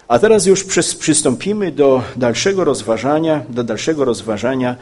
A teraz już przystąpimy do dalszego rozważania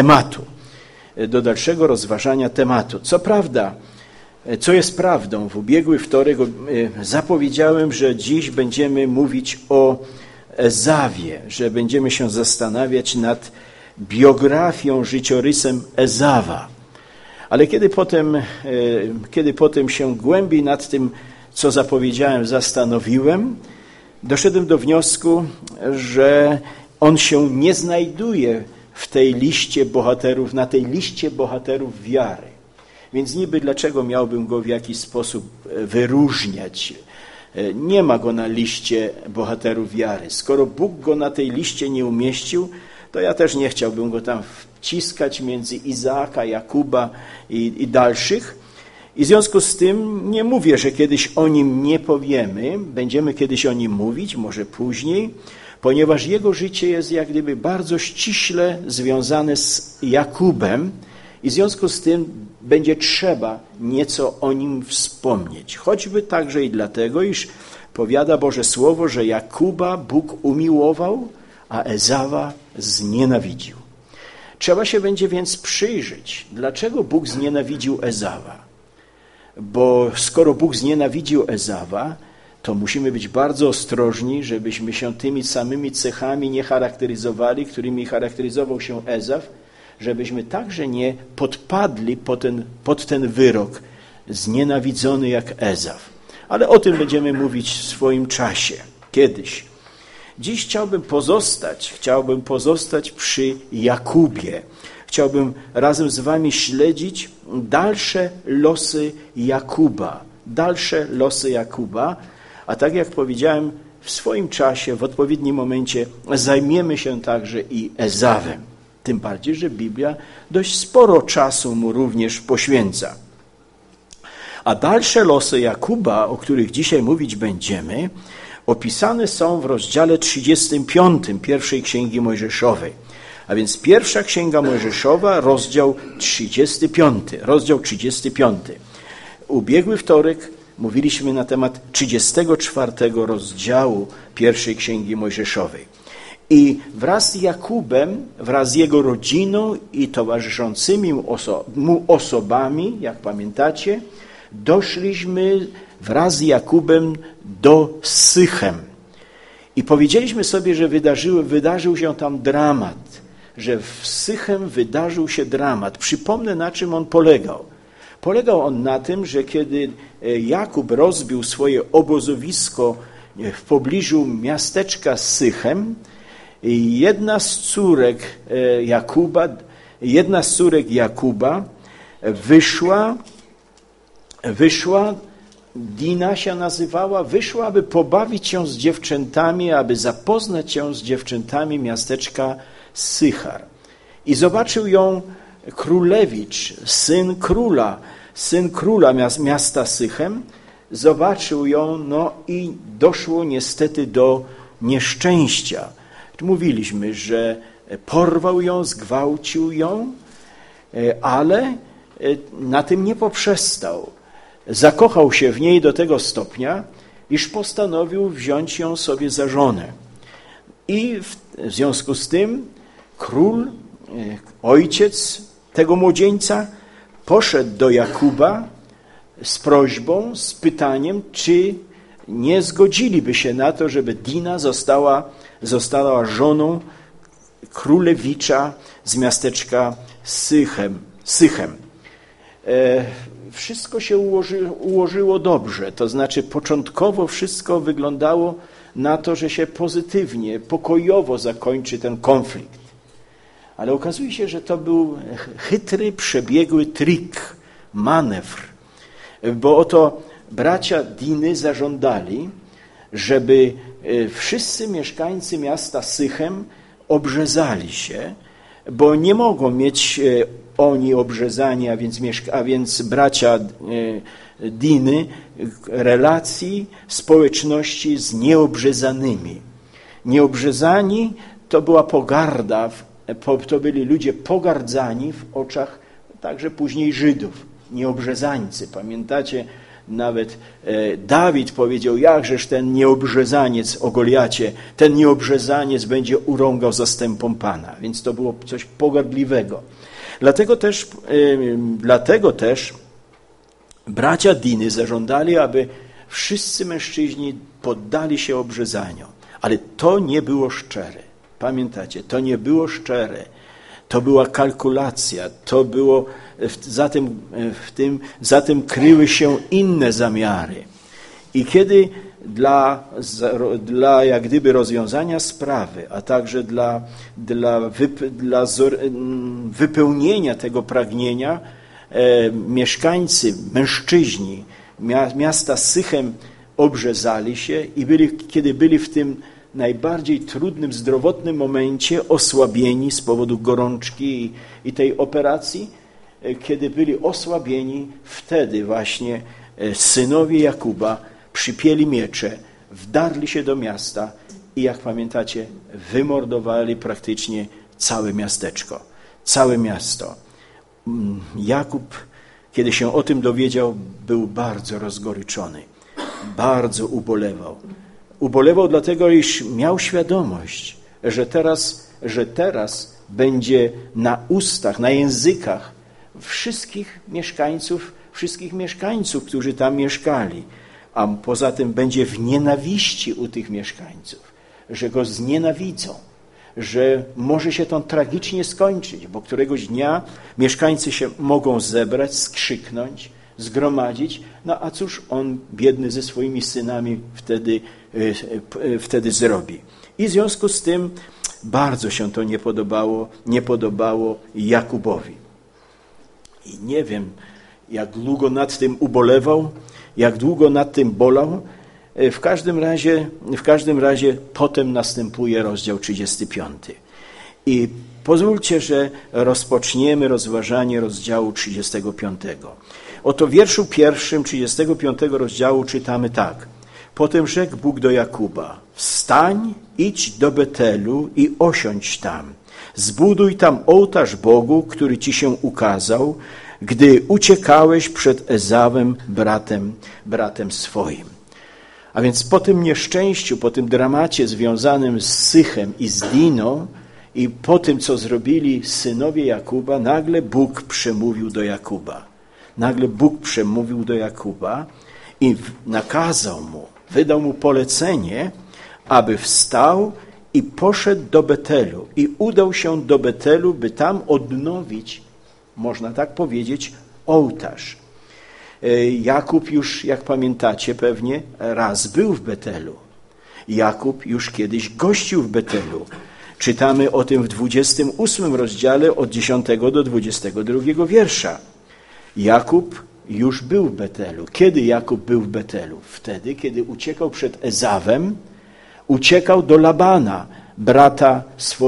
tematu. Co prawda, co jest prawdą, w ubiegły wtorek zapowiedziałem, że dziś będziemy mówić o Ezawie, że będziemy się zastanawiać nad biografią, życiorysem Ezawa. Ale kiedy potem się głębiej nad tym, co zapowiedziałem, zastanowiłem, doszedłem do wniosku, że on się nie znajduje w tej liście bohaterów, na tej liście bohaterów wiary. Więc niby dlaczego miałbym go w jakiś sposób wyróżniać? Nie ma go na liście bohaterów wiary. Skoro Bóg go na tej liście nie umieścił, to ja też nie chciałbym go tam wciskać między Izaaka, Jakuba i dalszych. I w związku z tym nie mówię, że kiedyś o nim nie powiemy, będziemy kiedyś o nim mówić, może później, ponieważ jego życie jest jak gdyby bardzo ściśle związane z Jakubem i w związku z tym będzie trzeba nieco o nim wspomnieć. Choćby także i dlatego, iż powiada Boże Słowo, że Jakuba Bóg umiłował, a Ezawa znienawidził. Trzeba się będzie więc przyjrzeć, dlaczego Bóg znienawidził Ezawa. Bo skoro Bóg znienawidził Ezawa, to musimy być bardzo ostrożni, żebyśmy się tymi samymi cechami nie charakteryzowali, którymi charakteryzował się Ezaw, żebyśmy także nie podpadli pod ten wyrok, znienawidzony jak Ezaw. Ale o tym będziemy mówić w swoim czasie, kiedyś. Dziś chciałbym pozostać przy Jakubie. Chciałbym razem z wami śledzić dalsze losy Jakuba, a tak jak powiedziałem, w swoim czasie, w odpowiednim momencie zajmiemy się także i Ezawem. Tym bardziej, że Biblia dość sporo czasu mu również poświęca. A dalsze losy Jakuba, o których dzisiaj mówić będziemy, opisane są w rozdziale 35 pierwszej Księgi Mojżeszowej. A więc pierwsza Księga Mojżeszowa, rozdział 35. Ubiegły wtorek mówiliśmy na temat 34 rozdziału pierwszej Księgi Mojżeszowej. I wraz z Jakubem, wraz z jego rodziną i towarzyszącymi mu osobami, jak pamiętacie, doszliśmy wraz z Jakubem do Sychem. I powiedzieliśmy sobie, że wydarzył się tam dramat, że w Sychem wydarzył się dramat. Przypomnę, na czym on polegał. Polegał on na tym, że kiedy Jakub rozbił swoje obozowisko w pobliżu miasteczka Sychem, jedna z córek Jakuba wyszła, Dina się nazywała, wyszła, aby pobawić się z dziewczętami, aby zapoznać się z dziewczętami miasteczka Sychar. I zobaczył ją królewicz, syn króla miasta Sychem, zobaczył ją, no i doszło niestety do nieszczęścia. Mówiliśmy, że porwał ją, zgwałcił ją, ale na tym nie poprzestał. Zakochał się w niej do tego stopnia, iż postanowił wziąć ją sobie za żonę. I w związku z tym król, ojciec tego młodzieńca, poszedł do Jakuba z prośbą, z pytaniem, czy nie zgodziliby się na to, żeby Dina została żoną królewicza z miasteczka Sychem. Wszystko się ułożyło dobrze, to znaczy początkowo wszystko wyglądało na to, że się pozytywnie, pokojowo zakończy ten konflikt. Ale okazuje się, że to był chytry, przebiegły trik, manewr, bo oto bracia Diny zażądali, żeby wszyscy mieszkańcy miasta Sychem obrzezali się, bo nie mogą mieć oni obrzezani, a więc bracia Diny, relacji, społeczności z nieobrzezanymi. Nieobrzezani to była pogarda, to byli ludzie pogardzani w oczach także później Żydów, nieobrzezańcy. Pamiętacie nawet Dawid powiedział, jakżeż ten nieobrzezaniec o Goliacie, ten nieobrzezaniec będzie urągał zastępom Pana. Więc to było coś pogardliwego. Dlatego też bracia Diny zażądali, aby wszyscy mężczyźni poddali się obrzezaniu. Ale to nie było szczere. Pamiętacie, to nie było szczere. To była kalkulacja, to było, za tym kryły się inne zamiary. I kiedy dla jak gdyby rozwiązania sprawy, a także dla wypełnienia tego pragnienia mieszkańcy, mężczyźni miasta Sychem obrzezali się i kiedy byli w tym najbardziej trudnym, zdrowotnym momencie osłabieni z powodu gorączki i tej operacji, kiedy byli osłabieni, wtedy właśnie synowie Jakuba przypięli miecze, wdarli się do miasta i jak pamiętacie, wymordowali praktycznie całe miasteczko, całe miasto. Jakub, kiedy się o tym dowiedział, był bardzo rozgoryczony, bardzo ubolewał. Ubolewał dlatego, iż miał świadomość, że teraz będzie na ustach, na językach wszystkich mieszkańców, którzy tam mieszkali. A poza tym będzie w nienawiści u tych mieszkańców, że go znienawidzą, że może się to tragicznie skończyć, bo któregoś dnia mieszkańcy się mogą zebrać, skrzyknąć, zgromadzić, no a cóż on, biedny, ze swoimi synami wtedy zrobi. I w związku z tym bardzo się to nie podobało Jakubowi. I nie wiem, jak długo nad tym ubolewał, jak długo nad tym bolał. W każdym razie potem następuje rozdział 35. I pozwólcie, że rozpoczniemy rozważanie rozdziału 35. Oto w wierszu 1 35 rozdziału czytamy tak. Potem rzekł Bóg do Jakuba, wstań, idź do Betelu i osiądź tam. Zbuduj tam ołtarz Bogu, który ci się ukazał, gdy uciekałeś przed Ezawem, bratem swoim. A więc po tym nieszczęściu, po tym dramacie związanym z Sychem i z Diną i po tym, co zrobili synowie Jakuba, nagle Bóg przemówił do Jakuba i nakazał mu, wydał mu polecenie, aby wstał i poszedł do Betelu i udał się do Betelu, by tam odnowić, można tak powiedzieć, ołtarz. Jakub już, jak pamiętacie pewnie, raz był w Betelu. Jakub już kiedyś gościł w Betelu. Czytamy o tym w 28 rozdziale od 10 do 22 wiersza. Jakub już był w Betelu. Kiedy Jakub był w Betelu? Wtedy, kiedy uciekał przed Ezawem, uciekał do Labana, brata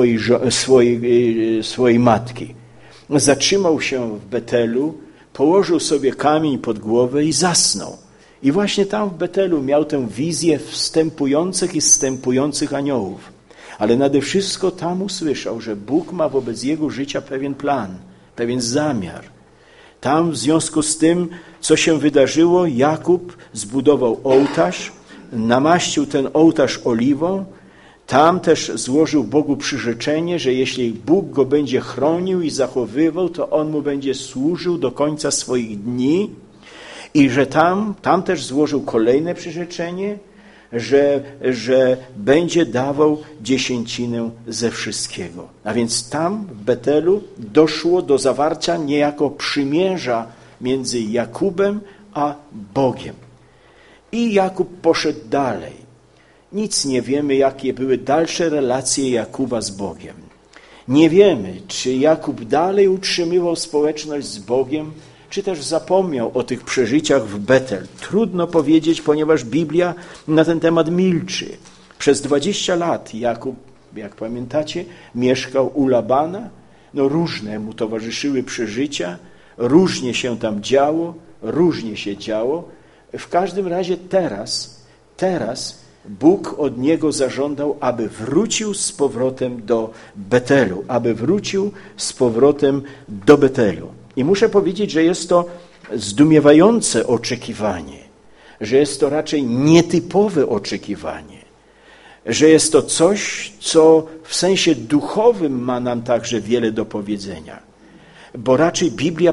swojej matki. Zatrzymał się w Betelu, położył sobie kamień pod głowę i zasnął. I właśnie tam w Betelu miał tę wizję wstępujących i zstępujących aniołów. Ale nade wszystko tam usłyszał, że Bóg ma wobec jego życia pewien plan, pewien zamiar. Tam w związku z tym, co się wydarzyło, Jakub zbudował ołtarz, namaścił ten ołtarz oliwą, tam też złożył Bogu przyrzeczenie, że jeśli Bóg go będzie chronił i zachowywał, to on mu będzie służył do końca swoich dni i że tam też złożył kolejne przyrzeczenie, że będzie dawał dziesięcinę ze wszystkiego. A więc tam w Betelu doszło do zawarcia niejako przymierza między Jakubem a Bogiem. I Jakub poszedł dalej. Nic nie wiemy, jakie były dalsze relacje Jakuba z Bogiem. Nie wiemy, czy Jakub dalej utrzymywał społeczność z Bogiem, czy też zapomniał o tych przeżyciach w Betel. Trudno powiedzieć, ponieważ Biblia na ten temat milczy. Przez 20 lat Jakub, jak pamiętacie, mieszkał u Labana. Różne mu towarzyszyły przeżycia, różnie się tam działo, różnie się działo. W każdym razie teraz Bóg od niego zażądał, aby wrócił z powrotem do Betelu, I muszę powiedzieć, że jest to zdumiewające oczekiwanie. że jest to raczej nietypowe oczekiwanie, że jest to coś, co w sensie duchowym ma nam także wiele do powiedzenia. Bo raczej Biblia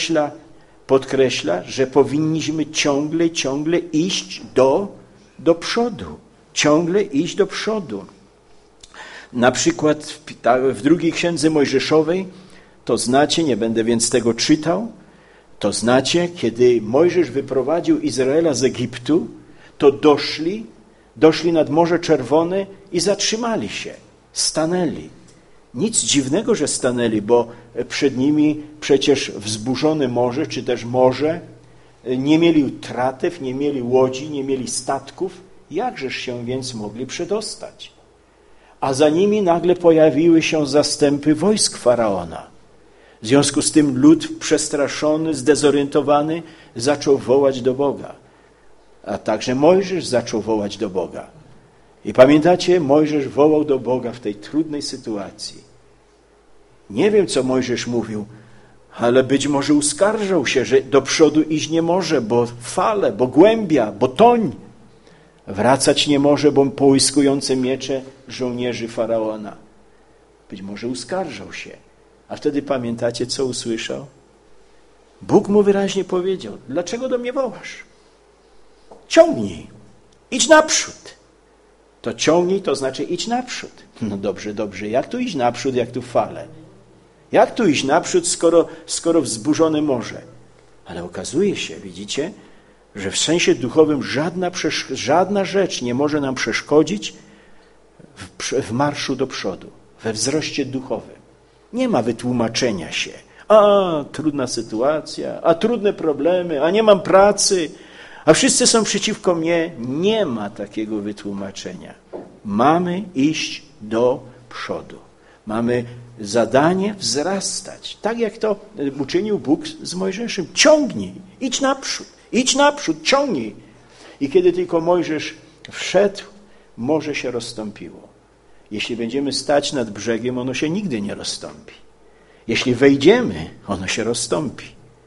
podkreśla, że powinniśmy ciągle iść do przodu. Ciągle iść do przodu. Na przykład w drugiej księdze Mojżeszowej, to znacie, nie będę więc tego czytał, to znacie, kiedy Mojżesz wyprowadził Izraela z Egiptu, to doszli nad Morze Czerwone i zatrzymali się, stanęli. Nic dziwnego, że stanęli, bo przed nimi przecież wzburzone morze, czy też morze, nie mieli tratew, nie mieli łodzi, nie mieli statków. Jakżeż się więc mogli przedostać? A za nimi nagle pojawiły się zastępy wojsk Faraona. W związku z tym lud przestraszony, zdezorientowany zaczął wołać do Boga. A także Mojżesz zaczął wołać do Boga. I pamiętacie, Mojżesz wołał do Boga w tej trudnej sytuacji. Nie wiem, co Mojżesz mówił, ale być może uskarżał się, że do przodu iść nie może, bo fale, bo głębia, bo toń. Wracać nie może, bo połyskujące miecze żołnierzy Faraona. Być może uskarżał się. A wtedy pamiętacie, co usłyszał? Bóg mu wyraźnie powiedział, dlaczego do mnie wołasz? Ciągnij, idź naprzód. To ciągnij, to znaczy idź naprzód. No dobrze, jak tu iść naprzód, jak tu fale? Jak tu iść naprzód, skoro wzburzone morze? Ale okazuje się, widzicie, że w sensie duchowym żadna rzecz nie może nam przeszkodzić w marszu do przodu, we wzroście duchowym. Nie ma wytłumaczenia się. A, trudna sytuacja, a trudne problemy, a nie mam pracy, a wszyscy są przeciwko mnie. Nie ma takiego wytłumaczenia. Mamy iść do przodu. Mamy zadanie wzrastać. Tak jak to uczynił Bóg z Mojżeszem. Ciągnij, idź naprzód, ciągnij. I kiedy tylko Mojżesz wszedł, morze się rozstąpiło. Jeśli będziemy stać nad brzegiem, ono się nigdy nie rozstąpi. Jeśli wejdziemy, ono się rozstąpi.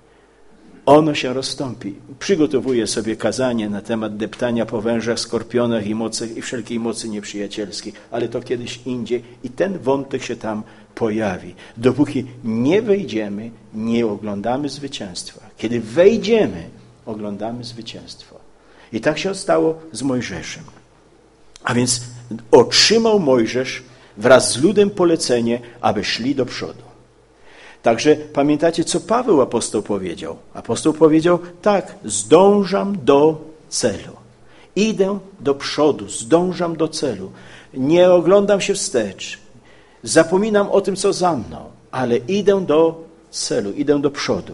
Ono się rozstąpi. Przygotowuję sobie kazanie na temat deptania po wężach, skorpionach i wszelkiej mocy nieprzyjacielskiej, ale to kiedyś indziej i ten wątek się tam pojawi. Dopóki nie wejdziemy, nie oglądamy zwycięstwa. Kiedy wejdziemy, oglądamy zwycięstwo. I tak się stało z Mojżeszem. A więc otrzymał Mojżesz wraz z ludem polecenie, aby szli do przodu. Także pamiętacie, co Paweł apostoł powiedział? Apostoł powiedział, tak, zdążam do celu. Idę do przodu, zdążam do celu. Nie oglądam się wstecz. Zapominam o tym, co za mną, ale idę do celu, idę do przodu.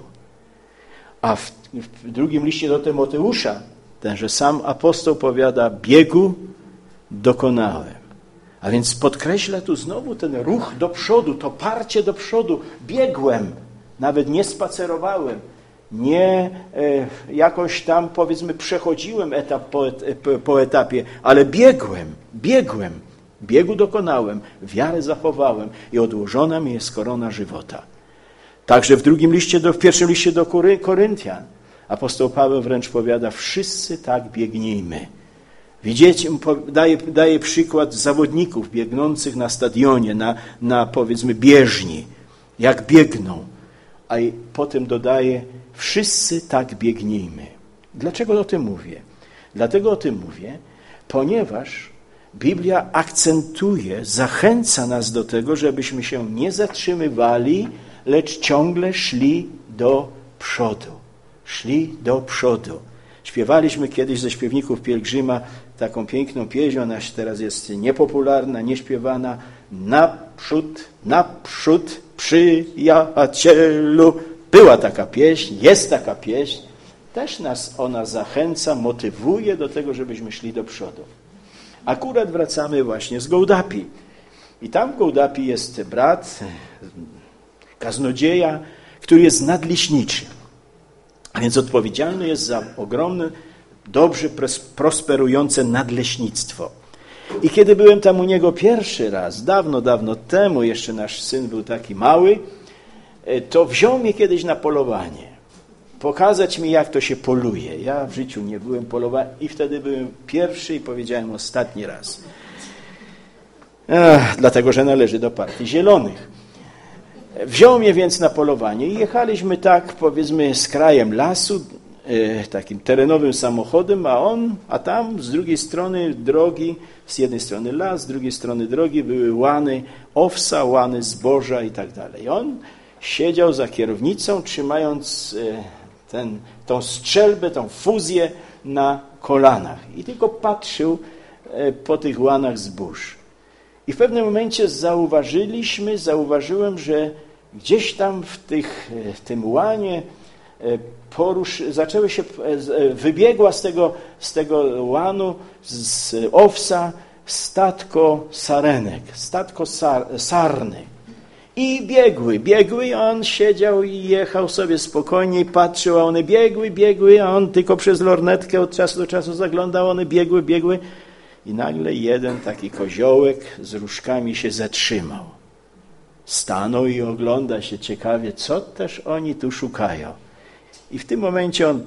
A w drugim liście do Tymoteusza tenże sam apostoł powiada, biegu dokonałem. A więc podkreśla tu znowu ten ruch do przodu, to parcie do przodu. Biegłem, nawet nie spacerowałem, nie jakoś tam powiedzmy przechodziłem etap po etapie, ale biegłem, biegu dokonałem, wiarę zachowałem i odłożona mi jest korona żywota. Także w pierwszym liście do Koryntian apostoł Paweł wręcz powiada, wszyscy tak biegnijmy. Widzicie, daje przykład zawodników biegnących na stadionie, na powiedzmy bieżni, jak biegną, a potem dodaje, wszyscy tak biegnijmy. Dlaczego o tym mówię? Dlatego o tym mówię, ponieważ Biblia akcentuje, zachęca nas do tego, żebyśmy się nie zatrzymywali, lecz ciągle szli do przodu. Szli do przodu. Śpiewaliśmy kiedyś ze śpiewników Pielgrzyma taką piękną pieśń, ona teraz jest niepopularna, nieśpiewana. Naprzód, przyjacielu. Była taka pieśń, jest taka pieśń. Też nas ona zachęca, motywuje do tego, żebyśmy szli do przodu. Akurat wracamy właśnie z Gołdapi. I tam w Gołdapi jest brat, kaznodzieja, który jest nadleśniczy. A więc odpowiedzialny jest za ogromne, dobrze prosperujące nadleśnictwo. I kiedy byłem tam u niego pierwszy raz, dawno temu, jeszcze nasz syn był taki mały, to wziął mnie kiedyś na polowanie. pokazać mi, jak to się poluje. Ja w życiu nie byłem polowany i wtedy byłem pierwszy i powiedziałem ostatni raz. Dlatego, że należy do partii Zielonych. Wziął mnie więc na polowanie i jechaliśmy tak, powiedzmy, z krajem lasu, takim terenowym samochodem, a tam z drugiej strony drogi, z jednej strony las, z drugiej strony drogi były łany owsa, łany zboża i tak dalej. On siedział za kierownicą, trzymając tą strzelbę, tą fuzję na kolanach i tylko patrzył po tych łanach zbóż. I w pewnym momencie zauważyłem, że gdzieś tam w tym łanie wybiegła z tego łanu, z owsa statko sarenek, statko sarny. I biegły, a on siedział i jechał sobie spokojnie i patrzył, a one biegły, a on tylko przez lornetkę od czasu do czasu zaglądał, one biegły. I nagle jeden taki koziołek z różkami się zatrzymał. Stanął i ogląda się ciekawie, co też oni tu szukają. I w tym momencie on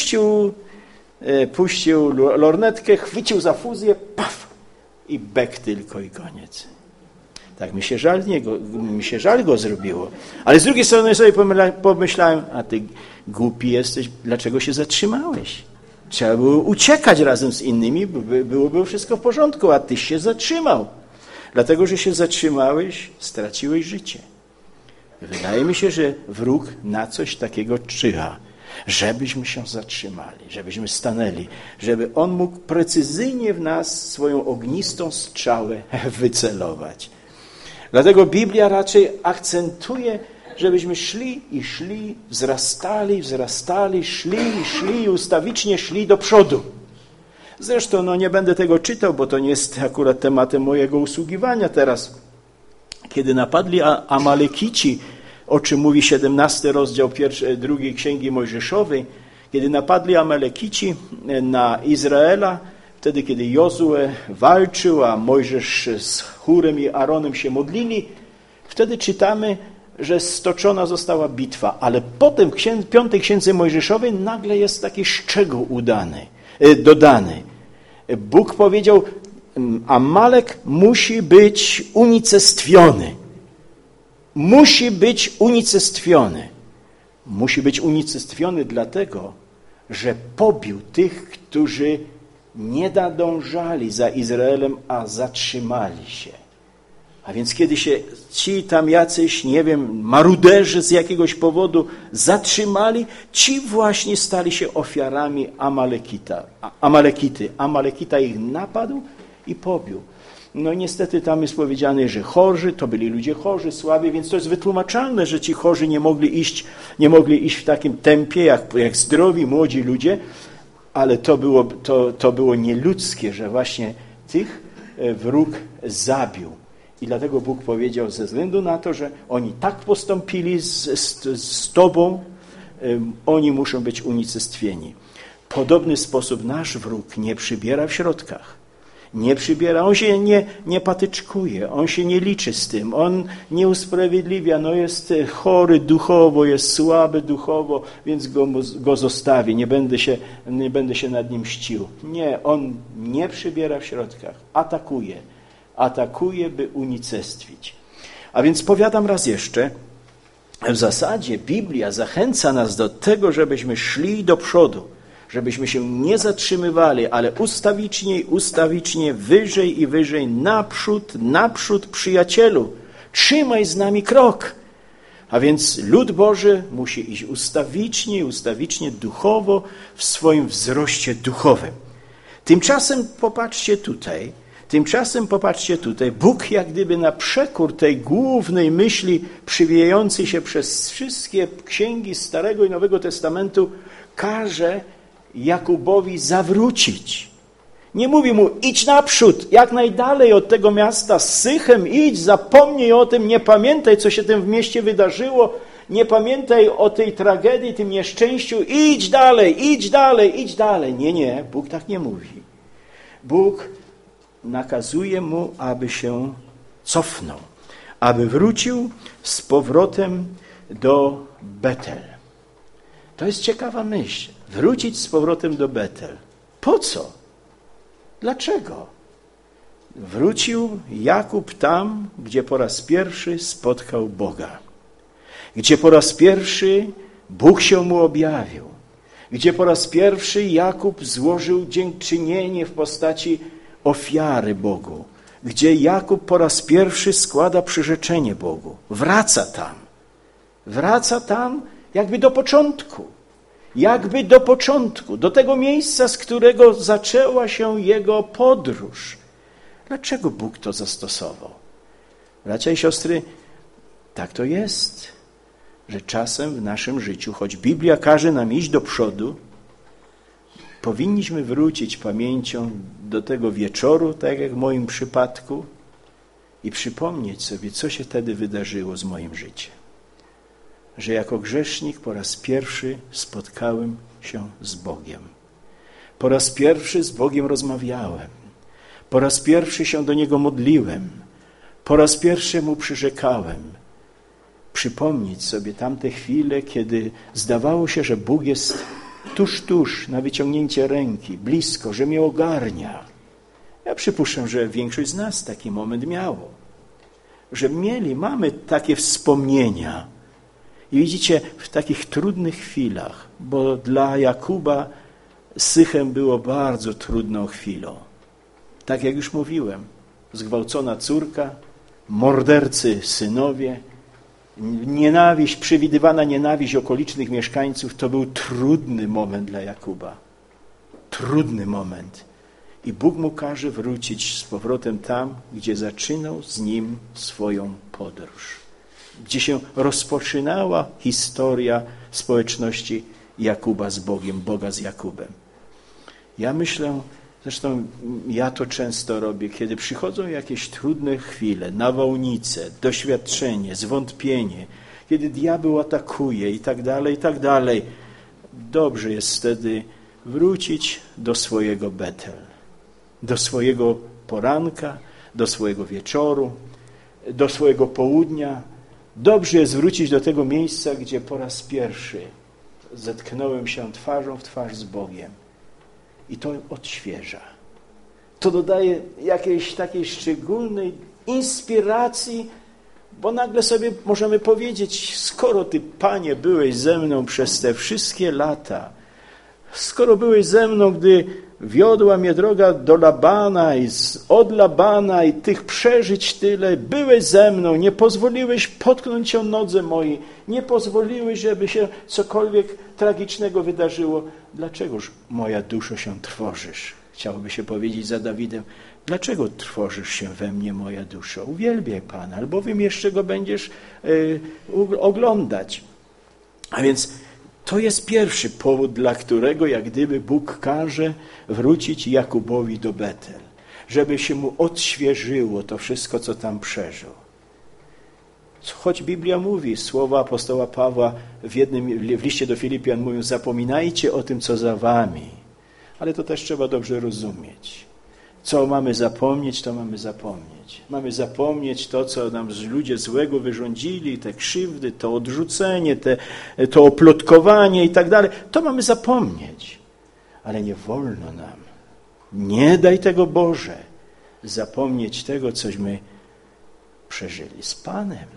puścił lornetkę, chwycił za fuzję, paf! I bek tylko i koniec. Tak mi się żal go zrobiło. Ale z drugiej strony sobie pomyślałem, a ty głupi jesteś, dlaczego się zatrzymałeś? Trzeba było uciekać razem z innymi, byłoby wszystko w porządku, a tyś się zatrzymał. Dlatego, że się zatrzymałeś, straciłeś życie. Wydaje mi się, że wróg na coś takiego czyha. Żebyśmy się zatrzymali, żebyśmy stanęli, żeby on mógł precyzyjnie w nas swoją ognistą strzałę wycelować. Dlatego Biblia raczej akcentuje, żebyśmy szli, wzrastali, szli i ustawicznie szli do przodu. Zresztą nie będę tego czytał, bo to nie jest akurat tematem mojego usługiwania teraz. Kiedy napadli Amalekici, o czym mówi 17 rozdział 2 Księgi Mojżeszowej, kiedy napadli Amalekici na Izraela, wtedy kiedy Jozue walczył, a Mojżesz z Hurem i Aaronem się modlili, wtedy czytamy, że stoczona została bitwa, ale potem w 5 Księdze Mojżeszowej nagle jest taki szczegół dodany. Bóg powiedział, Amalek musi być unicestwiony. Musi być unicestwiony. Musi być unicestwiony dlatego, że pobił tych, którzy nie nadążali za Izraelem, a zatrzymali się. A więc kiedy się ci tam jacyś, maruderzy z jakiegoś powodu zatrzymali, ci właśnie stali się ofiarami Amalekity. Amalekita ich napadł i pobił. No niestety tam jest powiedziane, że chorzy, to byli ludzie chorzy, słabi, więc to jest wytłumaczalne, że ci chorzy nie mogli iść w takim tempie, jak zdrowi, młodzi ludzie, ale to było nieludzkie, że właśnie tych wróg zabił. I dlatego Bóg powiedział, ze względu na to, że oni tak postąpili z Tobą, oni muszą być unicestwieni. W podobny sposób nasz wróg nie przybiera w środkach. On się nie patyczkuje, on się nie liczy z tym, on nie usprawiedliwia, jest chory duchowo, jest słaby duchowo, więc go zostawię, nie będę się nad nim mścił. Nie, on nie przybiera w środkach, atakuje, by unicestwić. A więc powiadam raz jeszcze, w zasadzie Biblia zachęca nas do tego, żebyśmy szli do przodu, żebyśmy się nie zatrzymywali, ale ustawicznie, wyżej i wyżej, naprzód, przyjacielu, trzymaj z nami krok. A więc lud Boży musi iść ustawicznie, duchowo, w swoim wzroście duchowym. Tymczasem popatrzcie tutaj, Bóg jak gdyby na przekór tej głównej myśli przywijającej się przez wszystkie księgi Starego i Nowego Testamentu każe Jakubowi zawrócić. Nie mówi mu, idź naprzód, jak najdalej od tego miasta, Sychem idź, zapomnij o tym, nie pamiętaj, co się tam w mieście wydarzyło, nie pamiętaj o tej tragedii, tym nieszczęściu, idź dalej. Nie, Bóg tak nie mówi. Bóg nakazuje mu, aby się cofnął, aby wrócił z powrotem do Betel. To jest ciekawa myśl. Wrócić z powrotem do Betel. Po co? Dlaczego? Wrócił Jakub tam, gdzie po raz pierwszy spotkał Boga. Gdzie po raz pierwszy Bóg się mu objawił. Gdzie po raz pierwszy Jakub złożył dziękczynienie w postaci ofiary Bogu. Gdzie Jakub po raz pierwszy składa przyrzeczenie Bogu. Wraca tam. Wraca tam jakby do początku. Jakby do początku. Do tego miejsca, z którego zaczęła się jego podróż. Dlaczego Bóg to zastosował? Bracia i siostry, tak to jest, że czasem w naszym życiu, choć Biblia każe nam iść do przodu, powinniśmy wrócić pamięcią do tego wieczoru, tak jak w moim przypadku, i przypomnieć sobie, co się wtedy wydarzyło z moim życiem. Że jako grzesznik po raz pierwszy spotkałem się z Bogiem. Po raz pierwszy z Bogiem rozmawiałem. Po raz pierwszy się do Niego modliłem. Po raz pierwszy Mu przyrzekałem. Przypomnieć sobie tamte chwile, kiedy zdawało się, że Bóg jest tuż na wyciągnięcie ręki, blisko, że mnie ogarnia. Ja przypuszczam, że większość z nas taki moment miało. Że mamy takie wspomnienia. I widzicie, w takich trudnych chwilach, bo dla Jakuba Sychem było bardzo trudną chwilą. Tak jak już mówiłem, zgwałcona córka, mordercy synowie, przewidywana nienawiść okolicznych mieszkańców, to był trudny moment dla Jakuba. Trudny moment. I Bóg mu każe wrócić z powrotem tam, gdzie zaczynał z nim swoją podróż. Gdzie się rozpoczynała historia społeczności Jakuba z Bogiem, Boga z Jakubem. Ja myślę, zresztą ja to często robię, kiedy przychodzą jakieś trudne chwile, nawałnice, doświadczenie, zwątpienie, kiedy diabeł atakuje i tak dalej, dobrze jest wtedy wrócić do swojego Betel, do swojego poranka, do swojego wieczoru, do swojego południa. Dobrze jest wrócić do tego miejsca, gdzie po raz pierwszy zetknąłem się twarzą w twarz z Bogiem. I to odświeża. To dodaje jakiejś takiej szczególnej inspiracji, bo nagle sobie możemy powiedzieć, skoro Ty, Panie, byłeś ze mną przez te wszystkie lata, skoro byłeś ze mną, gdy wiodła mnie droga do Labana i od Labana i tych przeżyć tyle, byłeś ze mną, nie pozwoliłeś potknąć się nodze mojej, nie pozwoliłeś, żeby się cokolwiek tragicznego wydarzyło. Dlaczegoż, moja duszo, się trwożysz? Chciałoby się powiedzieć za Dawidem, dlaczego trwożysz się we mnie, moja duszo? Uwielbiaj Pana, albowiem jeszcze Go będziesz oglądać. A więc to jest pierwszy powód, dla którego jak gdyby Bóg każe wrócić Jakubowi do Betel, żeby się mu odświeżyło to wszystko, co tam przeżył. Choć Biblia mówi, słowa apostoła Pawła w liście do Filipian mówią, zapominajcie o tym, co za wami. Ale to też trzeba dobrze rozumieć. Co mamy zapomnieć, to mamy zapomnieć. Mamy zapomnieć to, co nam ludzie złego wyrządzili, te krzywdy, to odrzucenie, to oplotkowanie i tak dalej. To mamy zapomnieć. Ale nie wolno nam, nie daj tego Boże, zapomnieć tego, cośmy przeżyli z Panem.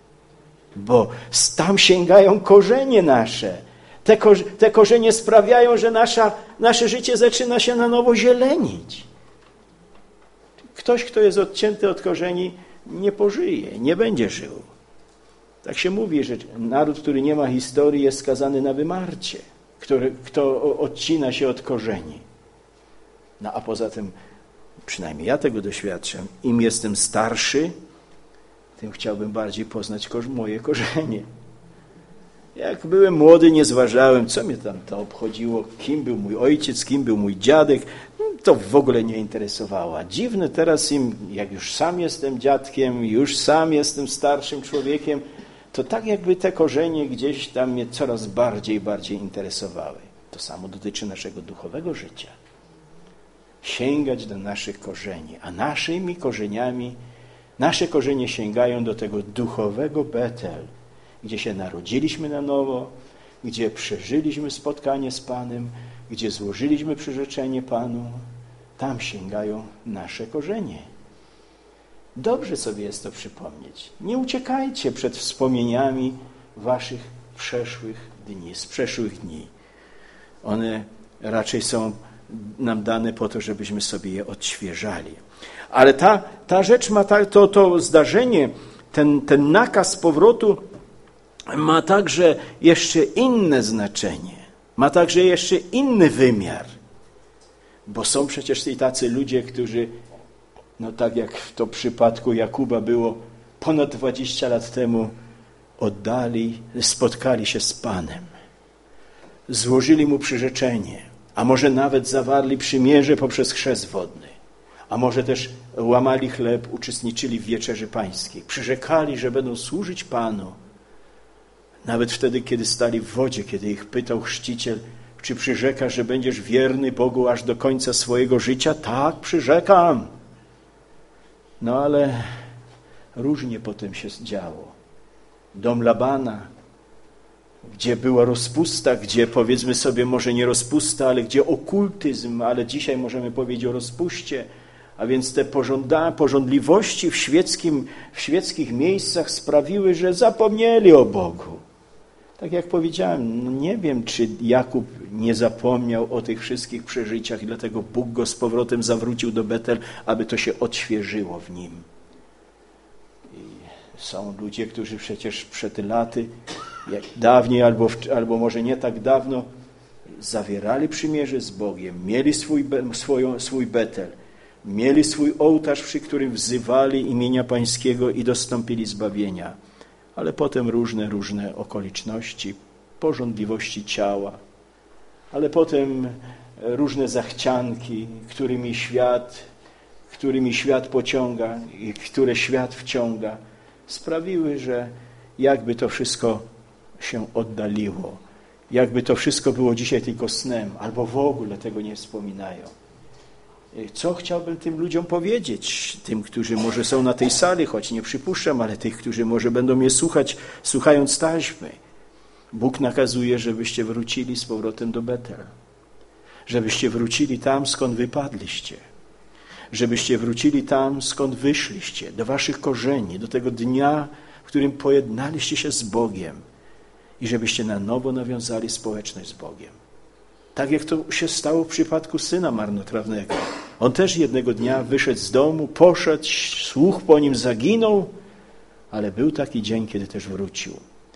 Bo tam sięgają korzenie nasze. Te korzenie sprawiają, że nasze życie zaczyna się na nowo zielenić. Ktoś, kto jest odcięty od korzeni, nie pożyje, nie będzie żył. Tak się mówi, że naród, który nie ma historii, jest skazany na wymarcie. Kto odcina się od korzeni. No a poza tym, przynajmniej ja tego doświadczam, im jestem starszy, tym chciałbym bardziej poznać moje korzenie. Jak byłem młody, nie zważałem, co mnie tam to obchodziło, kim był mój ojciec, kim był mój dziadek. To w ogóle nie interesowało. A dziwne teraz jak już sam jestem dziadkiem, już sam jestem starszym człowiekiem, to tak jakby te korzenie gdzieś tam mnie coraz bardziej interesowały. To samo dotyczy naszego duchowego życia. Sięgać do naszych korzeni, a naszymi korzeniami, nasze korzenie sięgają do tego duchowego Betel, gdzie się narodziliśmy na nowo, gdzie przeżyliśmy spotkanie z Panem, gdzie złożyliśmy przyrzeczenie Panu, tam sięgają nasze korzenie. Dobrze sobie jest to przypomnieć. Nie uciekajcie przed wspomnieniami waszych z przeszłych dni. One raczej są nam dane po to, żebyśmy sobie je odświeżali. Ale ta rzecz ma to zdarzenie, ten nakaz powrotu ma także jeszcze inne znaczenie. Ma także jeszcze inny wymiar. Bo są przecież i tacy ludzie, którzy, tak jak w to przypadku Jakuba było, ponad 20 lat temu spotkali się z Panem. Złożyli Mu przyrzeczenie, a może nawet zawarli przymierze poprzez chrzest wodny, a może też łamali chleb, uczestniczyli w wieczerzy pańskiej. Przyrzekali, że będą służyć Panu. Nawet wtedy, kiedy stali w wodzie, kiedy ich pytał chrzciciel, czy przyrzekasz, że będziesz wierny Bogu aż do końca swojego życia? Tak, przyrzekam. Ale różnie potem się działo. Dom Labana, gdzie była rozpusta, gdzie powiedzmy sobie może nie rozpusta, ale gdzie okultyzm, ale dzisiaj możemy powiedzieć o rozpuście, a więc te pożądliwości w świeckich miejscach sprawiły, że zapomnieli o Bogu. Tak jak powiedziałem, nie wiem, czy Jakub nie zapomniał o tych wszystkich przeżyciach i dlatego Bóg go z powrotem zawrócił do Betel, aby to się odświeżyło w nim. I są ludzie, którzy przecież przed laty, jak dawniej albo może nie tak dawno, zawierali przymierze z Bogiem, mieli swój Betel, mieli swój ołtarz, przy którym wzywali imienia Pańskiego i dostąpili zbawienia. Ale potem różne okoliczności, pożądliwości ciała, ale potem różne zachcianki, którymi świat pociąga i które świat wciąga, sprawiły, że jakby to wszystko się oddaliło, jakby to wszystko było dzisiaj tylko snem, albo w ogóle tego nie wspominają. Co chciałbym tym ludziom powiedzieć? Tym, którzy może są na tej sali, choć nie przypuszczam, ale tych, którzy może będą mnie słuchać, słuchając taśmy. Bóg nakazuje, żebyście wrócili z powrotem do Betel. Żebyście wrócili tam, skąd wypadliście. Żebyście wrócili tam, skąd wyszliście, do waszych korzeni, do tego dnia, w którym pojednaliście się z Bogiem i żebyście na nowo nawiązali społeczność z Bogiem. Tak jak to się stało w przypadku syna marnotrawnego. On też jednego dnia wyszedł z domu, poszedł, słuch po nim zaginął, ale był taki dzień, kiedy też wrócił.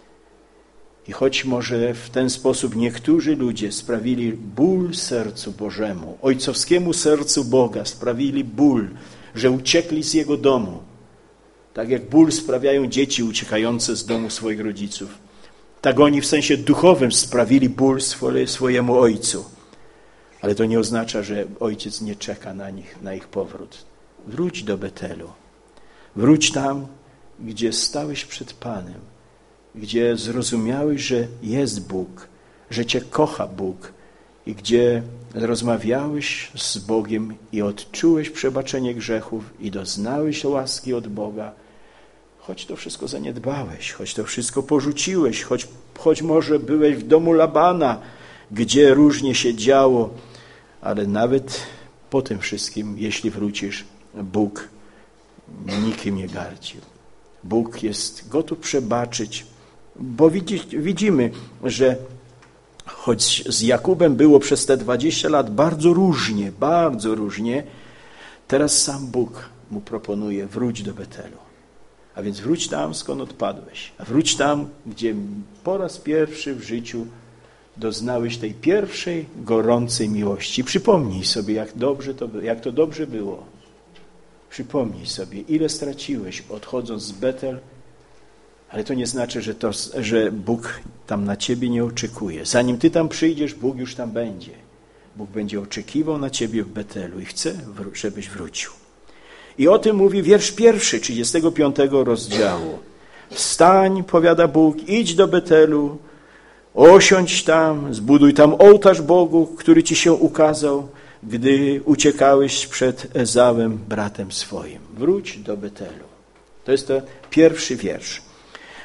I choć może w ten sposób niektórzy ludzie sprawili ból sercu Bożemu, ojcowskiemu sercu Boga, sprawili ból, że uciekli z Jego domu, tak jak ból sprawiają dzieci uciekające z domu swoich rodziców. Tak oni w sensie duchowym sprawili ból swojemu ojcu. Ale to nie oznacza, że ojciec nie czeka na ich powrót. Wróć do Betelu. Wróć tam, gdzie stałeś przed Panem, gdzie zrozumiałeś, że jest Bóg, że cię kocha Bóg i gdzie rozmawiałeś z Bogiem i odczułeś przebaczenie grzechów i doznałeś łaski od Boga. Choć to wszystko zaniedbałeś, choć to wszystko porzuciłeś, choć może byłeś w domu Labana, gdzie różnie się działo, ale nawet po tym wszystkim, jeśli wrócisz, Bóg nikim nie gardził. Bóg jest gotów przebaczyć, bo widzimy, że choć z Jakubem było przez te 20 lat bardzo różnie, teraz sam Bóg mu proponuje: wróć do Betelu. A więc wróć tam, skąd odpadłeś. A wróć tam, gdzie po raz pierwszy w życiu doznałeś tej pierwszej gorącej miłości. Przypomnij sobie, jak to dobrze było. Przypomnij sobie, ile straciłeś odchodząc z Betel, ale to nie znaczy, że Bóg tam na ciebie nie oczekuje. Zanim ty tam przyjdziesz, Bóg już tam będzie. Bóg będzie oczekiwał na ciebie w Betelu i chce, żebyś wrócił. I o tym mówi wiersz 1, 35 rozdziału. Wstań, powiada Bóg, idź do Betelu, osiądź tam, zbuduj tam ołtarz Bogu, który ci się ukazał, gdy uciekałeś przed Ezawem, bratem swoim. Wróć do Betelu. To jest ten pierwszy wiersz.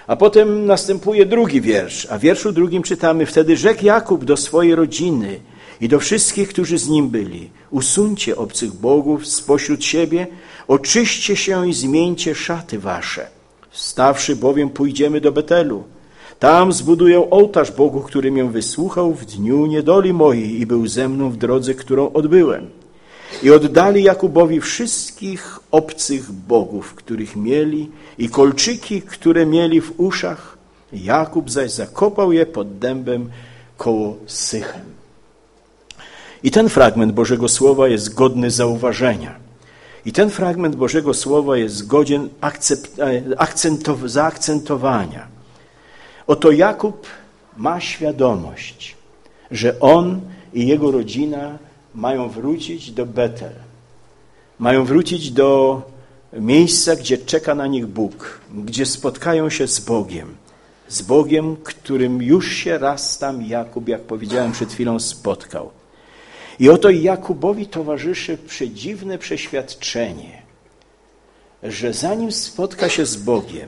A potem następuje drugi wiersz, a w wierszu drugim czytamy: wtedy rzekł Jakub do swojej rodziny i do wszystkich, którzy z nim byli: usuńcie obcych bogów spośród siebie, oczyście się i zmieńcie szaty wasze. Wstawszy bowiem pójdziemy do Betelu. Tam zbuduję ołtarz Bogu, który mię wysłuchał w dniu niedoli mojej i był ze mną w drodze, którą odbyłem. I oddali Jakubowi wszystkich obcych bogów, których mieli, i kolczyki, które mieli w uszach. Jakub zaś zakopał je pod dębem koło Sychem. I ten fragment Bożego Słowa jest godny zauważenia. I ten fragment Bożego Słowa jest godzien zaakcentowania. Oto Jakub ma świadomość, że on i jego rodzina mają wrócić do Betel. Mają wrócić do miejsca, gdzie czeka na nich Bóg, gdzie spotkają się z Bogiem, którym już się raz tam Jakub, jak powiedziałem przed chwilą, spotkał. I oto Jakubowi towarzyszy przedziwne przeświadczenie, że zanim spotka się z Bogiem,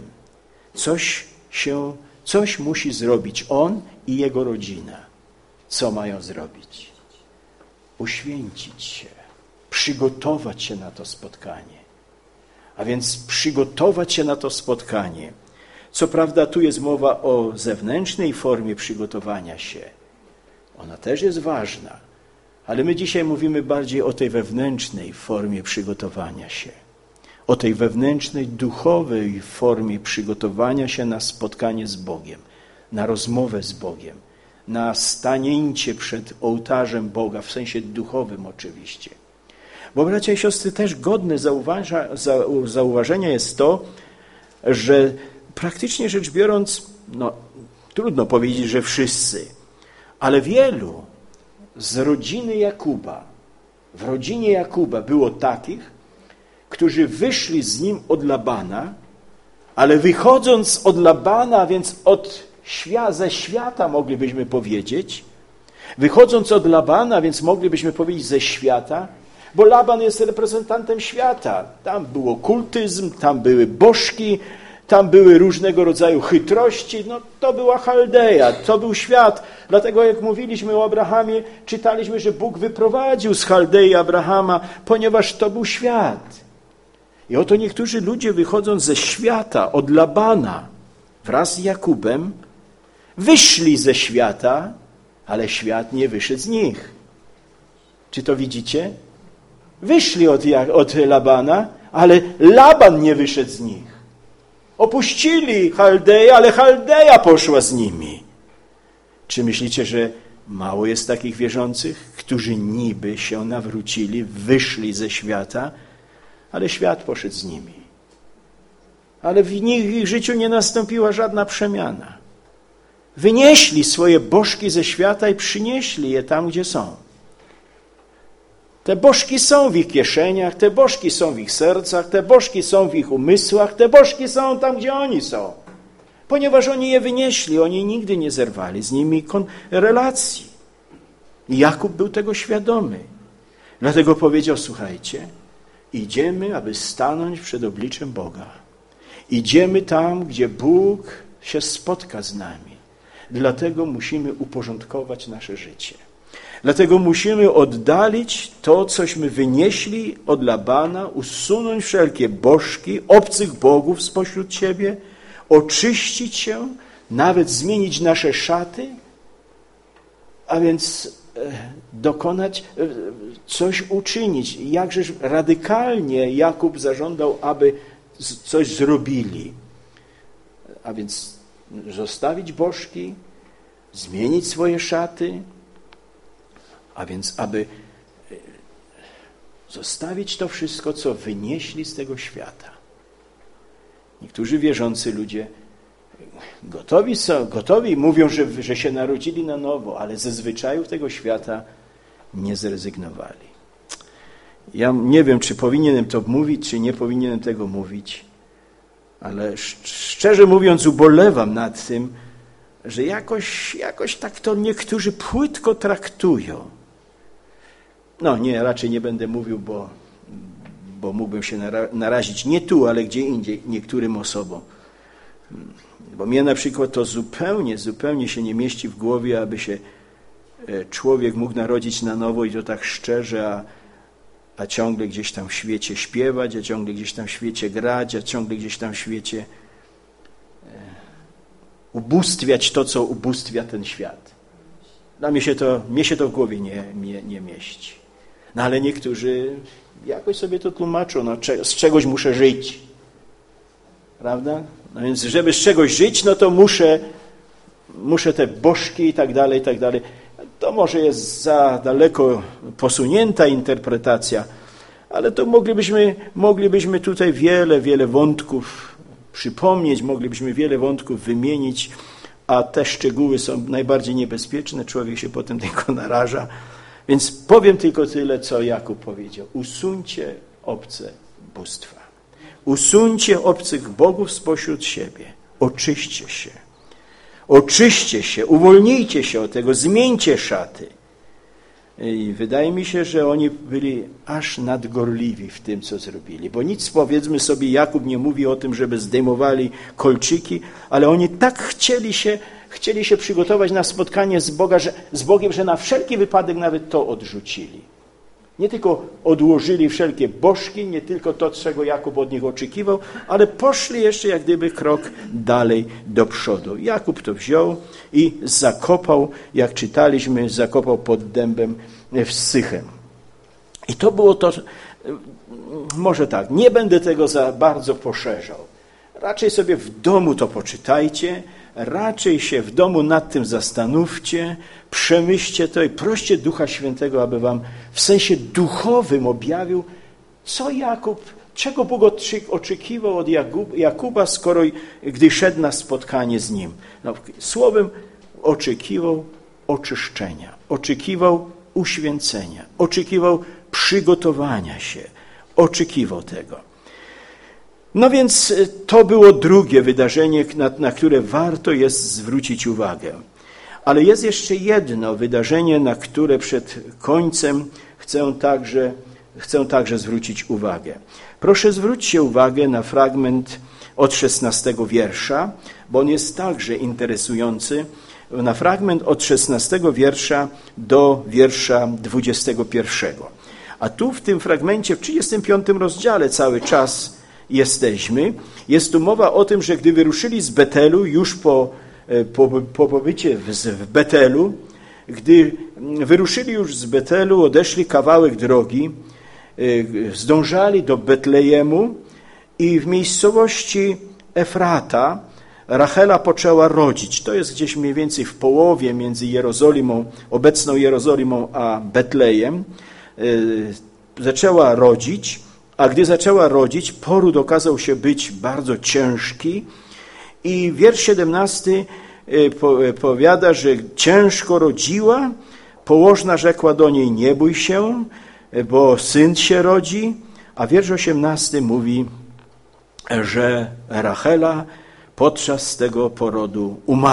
coś musi zrobić on i jego rodzina. Co mają zrobić? Uświęcić się, przygotować się na to spotkanie. A więc przygotować się na to spotkanie. Co prawda tu jest mowa o zewnętrznej formie przygotowania się. Ona też jest ważna, ale my dzisiaj mówimy bardziej o tej wewnętrznej formie przygotowania się. O tej wewnętrznej, duchowej formie przygotowania się na spotkanie z Bogiem, na rozmowę z Bogiem, na stanięcie przed ołtarzem Boga, w sensie duchowym oczywiście. Bo bracia i siostry, też godne zauważenia jest to, że praktycznie rzecz biorąc, trudno powiedzieć, że wszyscy, ale wielu z rodziny Jakuba, w rodzinie Jakuba było takich, którzy wyszli z nim od Labana, ale wychodząc od Labana, więc ze świata moglibyśmy powiedzieć, wychodząc od Labana, więc moglibyśmy powiedzieć ze świata, bo Laban jest reprezentantem świata. Tam był okultyzm, tam były bożki, tam były różnego rodzaju chytrości. To była Chaldeja, to był świat. Dlatego jak mówiliśmy o Abrahamie, czytaliśmy, że Bóg wyprowadził z Chaldei Abrahama, ponieważ to był świat. I oto niektórzy ludzie wychodząc ze świata, od Labana, wraz z Jakubem, wyszli ze świata, ale świat nie wyszedł z nich. Czy to widzicie? Wyszli od Labana, ale Laban nie wyszedł z nich. Opuścili Chaldeję, ale Chaldeja poszła z nimi. Czy myślicie, że mało jest takich wierzących, którzy niby się nawrócili, wyszli ze świata, ale świat poszedł z nimi. Ale w ich życiu nie nastąpiła żadna przemiana. Wynieśli swoje bożki ze świata i przynieśli je tam, gdzie są. Te bożki są w ich kieszeniach, te bożki są w ich sercach, te bożki są w ich umysłach, te bożki są tam, gdzie oni są. Ponieważ oni je wynieśli, oni nigdy nie zerwali z nimi relacji. I Jakub był tego świadomy. Dlatego powiedział: słuchajcie, idziemy, aby stanąć przed obliczem Boga. Idziemy tam, gdzie Bóg się spotka z nami. Dlatego musimy uporządkować nasze życie. Dlatego musimy oddalić to, cośmy wynieśli od Labana, usunąć wszelkie bożki, obcych bogów spośród siebie, oczyścić się, nawet zmienić nasze szaty, a więc dokonać, coś uczynić. Jakżeż radykalnie Jakub zażądał, aby coś zrobili. A więc zostawić bożki, zmienić swoje szaty, a więc aby zostawić to wszystko, co wynieśli z tego świata. Niektórzy wierzący ludzie gotowi mówią, że się narodzili na nowo, ale ze zwyczajów tego świata nie zrezygnowali. Ja nie wiem, czy powinienem to mówić, czy nie powinienem tego mówić, ale szczerze mówiąc ubolewam nad tym, że jakoś tak to niektórzy płytko traktują. Nie, raczej nie będę mówił, bo mógłbym się narazić nie tu, ale gdzie indziej niektórym osobom. Bo mnie na przykład to zupełnie się nie mieści w głowie, aby się człowiek mógł narodzić na nowo i to tak szczerze, a ciągle gdzieś tam w świecie śpiewać, a ciągle gdzieś tam w świecie grać, a ciągle gdzieś tam w świecie ubóstwiać to, co ubóstwia ten świat. Dla mnie się to w głowie nie mieści. No ale niektórzy jakoś sobie to tłumaczą, no, z czegoś muszę żyć. Prawda? No więc żeby z czegoś żyć, no to muszę te bożki i tak dalej, i tak dalej. To może jest za daleko posunięta interpretacja, ale to moglibyśmy tutaj wiele wątków przypomnieć, moglibyśmy wiele wątków wymienić, a te szczegóły są najbardziej niebezpieczne, człowiek się potem tylko naraża. Więc powiem tylko tyle, co Jakub powiedział. Usuńcie obce bóstwa. Usuńcie obcych bogów spośród siebie. Oczyście się. Oczyście się, uwolnijcie się od tego, zmieńcie szaty. I wydaje mi się, że oni byli aż nadgorliwi w tym, co zrobili. Bo nic, powiedzmy sobie, Jakub nie mówi o tym, żeby zdejmowali kolczyki, ale oni tak chcieli się przygotować na spotkanie z Bogiem, że na wszelki wypadek nawet to odrzucili. Nie tylko odłożyli wszelkie bożki, nie tylko to, czego Jakub od nich oczekiwał, ale poszli jeszcze jak gdyby krok dalej do przodu. Jakub to wziął i zakopał, jak czytaliśmy, zakopał pod dębem w Sychem. I to było to, może tak, nie będę tego za bardzo poszerzał. Raczej sobie w domu to poczytajcie, raczej się w domu nad tym zastanówcie, przemyślcie to i proście Ducha Świętego, aby wam w sensie duchowym objawił, co Jakub, czego Bóg oczekiwał od Jakuba, gdy szedł na spotkanie z nim. No, słowem oczekiwał oczyszczenia, oczekiwał uświęcenia, oczekiwał przygotowania się, oczekiwał tego. No więc to było drugie wydarzenie, na które warto jest zwrócić uwagę. Ale jest jeszcze jedno wydarzenie, na które przed końcem chcę także zwrócić uwagę. Proszę zwróćcie uwagę na fragment od 16 wiersza, bo on jest także interesujący. Na fragment od 16 wiersza do wiersza 21. A tu w tym fragmencie, w 35 rozdziale cały czas jesteśmy. Jest tu mowa o tym, że gdy wyruszyli z Betelu, już po pobycie w Betelu, gdy wyruszyli już z Betelu, odeszli kawałek drogi, zdążali do Betlejemu i w miejscowości Efrata Rachela poczęła rodzić. To jest gdzieś mniej więcej w połowie między Jerozolimą, obecną Jerozolimą a Betlejem. Zaczęła rodzić, a gdy zaczęła rodzić, poród okazał się być bardzo ciężki i wiersz 17 powiada, że ciężko rodziła, położna rzekła do niej: nie bój się, bo syn się rodzi, a wiersz 18 mówi, że Rachela podczas tego porodu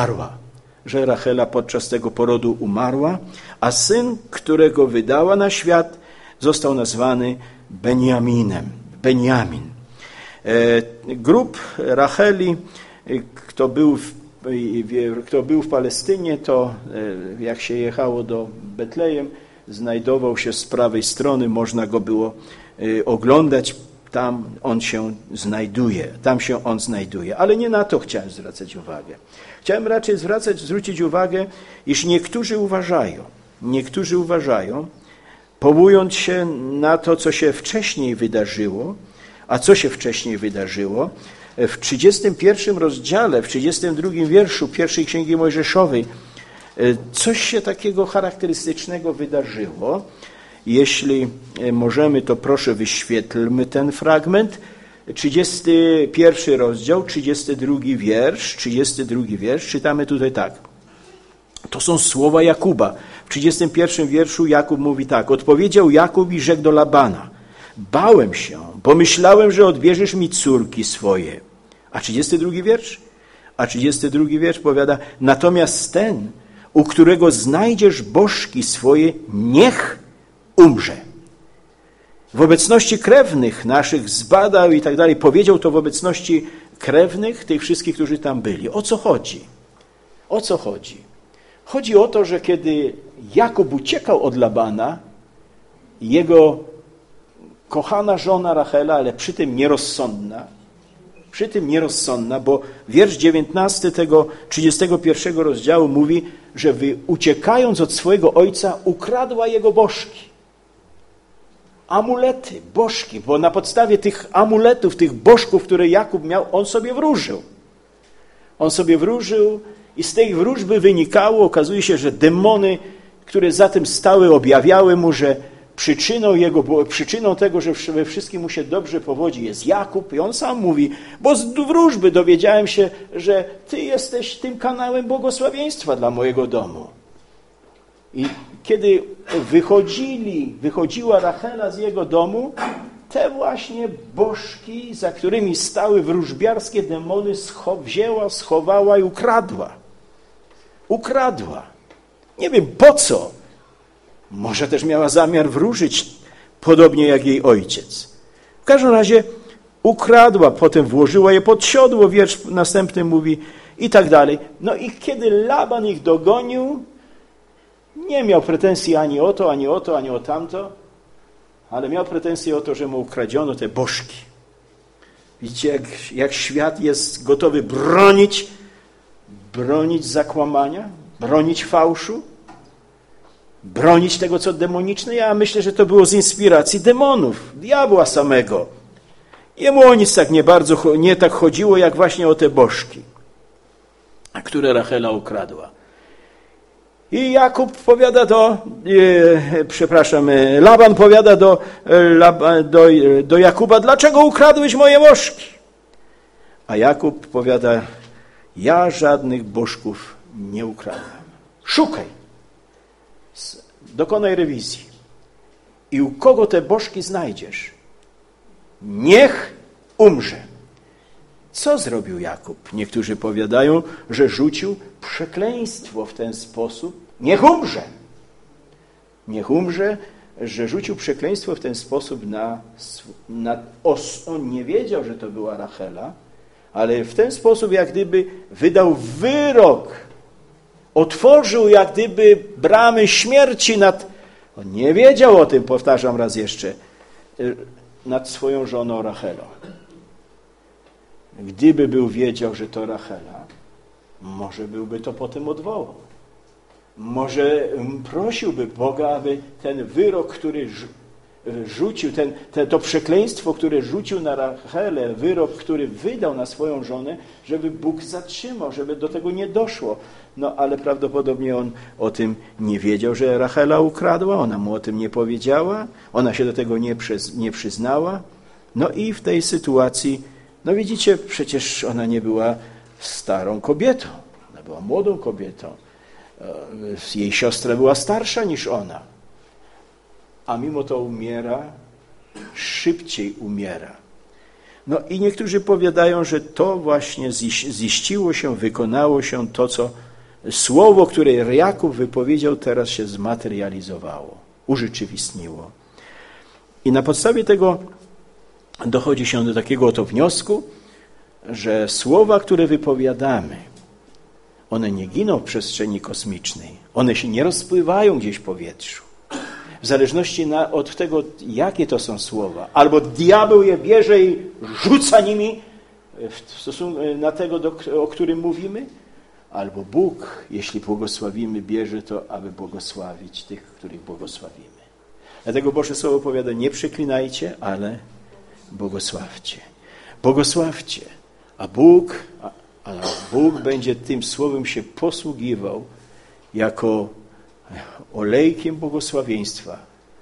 umarła, a syn, którego wydała na świat, został nazwany Beniamin. Grób Racheli, kto był w Palestynie, to jak się jechało do Betlejem, znajdował się z prawej strony, można go było oglądać, tam się on znajduje. Ale nie na to chciałem zwracać uwagę. Chciałem raczej zwrócić uwagę, iż niektórzy uważają, powołując się na to, co się wcześniej wydarzyło, a co się wcześniej wydarzyło, w 31 rozdziale, w 32 wierszu pierwszej Księgi Mojżeszowej, coś się takiego charakterystycznego wydarzyło. Jeśli możemy, to proszę wyświetlmy ten fragment. 31 rozdział, 32 wiersz, czytamy tutaj tak. To są słowa Jakuba. W 31 wierszu Jakub mówi tak. Odpowiedział Jakub i rzekł do Labana: bałem się, bo myślałem, że odbierzesz mi córki swoje. A 32 wiersz? A 32 wiersz powiada: natomiast ten, u którego znajdziesz bożki swoje, niech umrze. w obecności krewnych naszych zbadał i tak dalej. Powiedział to w obecności krewnych, tych wszystkich, którzy tam byli. O co chodzi? O co chodzi? Chodzi o to, że kiedy Jakub uciekał od Labana, jego kochana żona Rachela, ale przy tym nierozsądna, bo wiersz 19 tego 31 rozdziału mówi, że uciekając od swojego ojca ukradła jego bożki. Amulety, bożki, bo na podstawie tych amuletów, tych bożków, które Jakub miał, on sobie wróżył. I z tej wróżby wynikało, okazuje się, że demony, które za tym stały, objawiały mu, że przyczyną tego, że we wszystkim mu się dobrze powodzi, jest Jakub. I on sam mówi, bo z wróżby dowiedziałem się, że ty jesteś tym kanałem błogosławieństwa dla mojego domu. I kiedy wychodziła Rachela z jego domu, te właśnie bożki, za którymi stały wróżbiarskie demony, wzięła, schowała i ukradła. Nie wiem po co. Może też miała zamiar wróżyć, podobnie jak jej ojciec. W każdym razie ukradła, potem włożyła je pod siodło, wiersz następny mówi i tak dalej. No i kiedy Laban ich dogonił, nie miał pretensji ani o to, ani o tamto, ale miał pretensje o to, że mu ukradziono te bożki. Widzicie, jak świat jest gotowy bronić zakłamania, bronić fałszu, bronić tego, co demoniczne. Ja myślę, że to było z inspiracji demonów, diabła samego. Jemu o nic tak nie tak chodziło, jak właśnie o te bożki, które Rachela ukradła. I Laban powiada do Jakuba, dlaczego ukradłeś moje bożki? A Jakub powiada, ja żadnych bożków nie ukradłem. Szukaj, dokonaj rewizji i u kogo te bożki znajdziesz, niech umrze. Co zrobił Jakub? Niektórzy powiadają, że rzucił przekleństwo w ten sposób. Niech umrze, że rzucił przekleństwo w ten sposób on nie wiedział, że to była Rachela, ale w ten sposób jak gdyby wydał wyrok, otworzył jak gdyby bramy śmierci on nie wiedział o tym, powtarzam raz jeszcze, nad swoją żoną Rachelą. Gdyby był wiedział, że to Rachela, może byłby to potem odwołał. Może prosiłby Boga, aby ten wyrok, który rzucił, to przekleństwo, które rzucił na Rachelę, wyrok, który wydał na swoją żonę, żeby Bóg zatrzymał, żeby do tego nie doszło. No ale prawdopodobnie on o tym nie wiedział, że Rachela ukradła, ona mu o tym nie powiedziała, ona się do tego nie przyznała. No i w tej sytuacji, no widzicie, przecież ona nie była starą kobietą, ona była młodą kobietą. Jej siostra była starsza niż ona. A mimo to szybciej umiera. No i niektórzy powiadają, że to właśnie ziściło się, wykonało się to, co słowo, które Jakub wypowiedział, teraz się zmaterializowało, urzeczywistniło. I na podstawie tego dochodzi się do takiego oto wniosku, że słowa, które wypowiadamy, one nie giną w przestrzeni kosmicznej. One się nie rozpływają gdzieś w powietrzu. W zależności od tego, jakie to są słowa. Albo diabeł je bierze i rzuca nimi w stosunku na tego, o którym mówimy, albo Bóg, jeśli błogosławimy, bierze to, aby błogosławić tych, których błogosławimy. Dlatego Boże Słowo powiada, nie przeklinajcie, ale błogosławcie. Błogosławcie, a Bóg będzie tym słowem się posługiwał jako olejkiem błogosławieństwa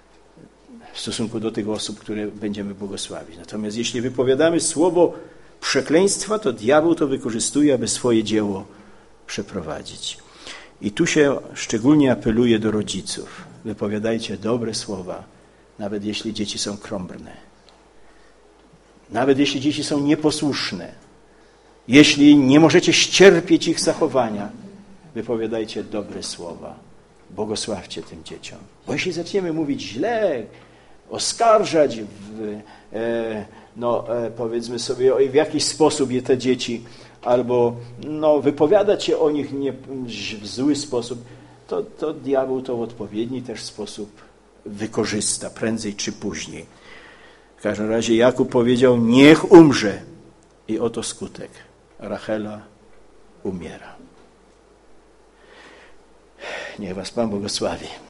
w stosunku do tych osób, które będziemy błogosławić. Natomiast jeśli wypowiadamy słowo przekleństwa, to diabeł to wykorzystuje, aby swoje dzieło przeprowadzić. I tu się szczególnie apeluje do rodziców. Wypowiadajcie dobre słowa, nawet jeśli dzieci są krąbrne. Nawet jeśli dzieci są nieposłuszne. Jeśli nie możecie ścierpieć ich zachowania, wypowiadajcie dobre słowa. Błogosławcie tym dzieciom. Bo jeśli zaczniemy mówić źle oskarżać, powiedzmy sobie, w jakiś sposób je te dzieci, albo wypowiadać się o nich w zły sposób, to diabeł to w odpowiedni też sposób wykorzysta, prędzej czy później. W każdym razie Jakub powiedział, niech umrze. I oto skutek. Rachela umiera. Niech was Pan błogosławi.